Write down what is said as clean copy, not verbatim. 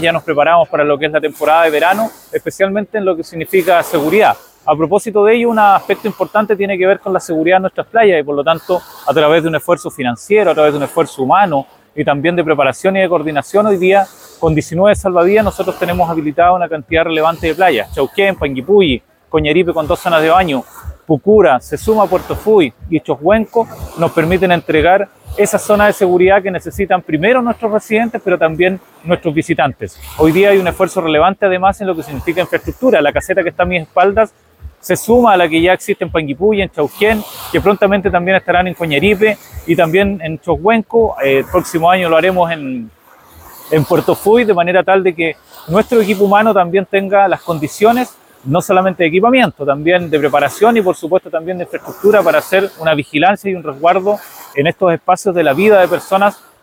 Ya nos preparamos para lo que es la temporada de verano, especialmente en lo que significa seguridad. A propósito de ello, un aspecto importante tiene que ver con la seguridad de nuestras playas y por lo tanto, a través de un esfuerzo financiero, a través de un esfuerzo humano y también de preparación y de coordinación, hoy día con 19 salvavidas nosotros tenemos habilitada una cantidad relevante de playas. Chauquén, Panguipulli, Coñaripe con 2 zonas de baño, Pucura, Sesuma, Puerto Fuy y Chocuenco nos permiten entregar esas zonas de seguridad que necesitan primero nuestros residentes, pero también nuestros visitantes. Hoy día hay un esfuerzo relevante además en lo que significa infraestructura. La caseta que está a mis espaldas se suma a la que ya existe en Panguipulli, en Chauquén, que prontamente también estarán en Coñaripe y también en Chocuenco. El próximo año lo haremos en Puerto Fuy, de manera tal de que nuestro equipo humano también tenga las condiciones, no solamente de equipamiento, también de preparación y por supuesto también de infraestructura para hacer una vigilancia y un resguardo en estos espacios de la vida de personas